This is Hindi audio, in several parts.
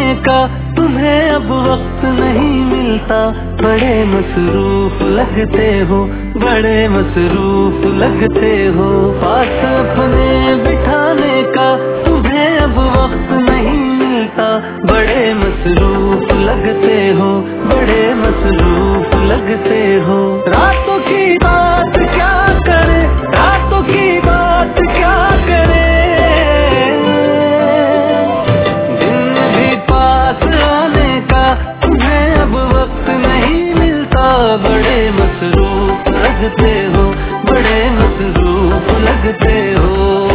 का तुम्हें अब वक्त नहीं मिलता। बड़े मसरूफ लगते हो, बड़े मसरूफ लगते हो। पास अपने बिठाने का तुम्हें अब वक्त नहीं मिलता। बड़े मसरूफ लगते हो, बड़े मसरूफ लगते हो। रातों की बात क्या करे, रातों की बात क्या करे। दिन भी पास आने का तुम्हें अब वक्त नहीं मिलता। बड़े मसरूफ लगते हो, बड़े मसरूफ लगते हो।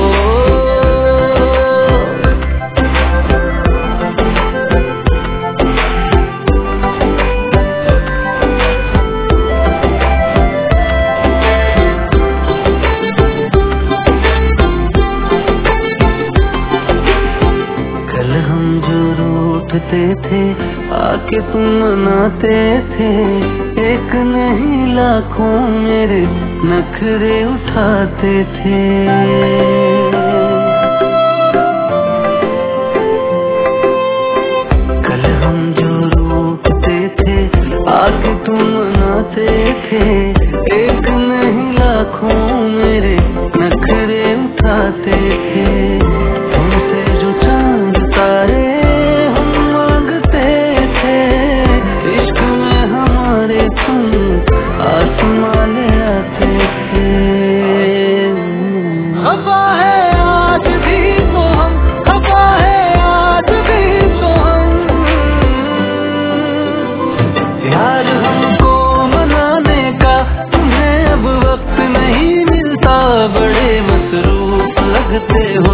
थे आके तुम मनाते थे, एक नहीं लाखों मेरे नखरे उठाते थे। कल हम जो रूठते थे आके तुम मनाते थे, एक नहीं लाखों मेरे नखरे उठाते थे। तुमसे जो चांद तारे खफा है आज भी तो हम, खफा है आज भी तो हम। यार हमको मनाने का तुम्हें अब वक्त नहीं मिलता। बड़े मसरूफ लगते हो,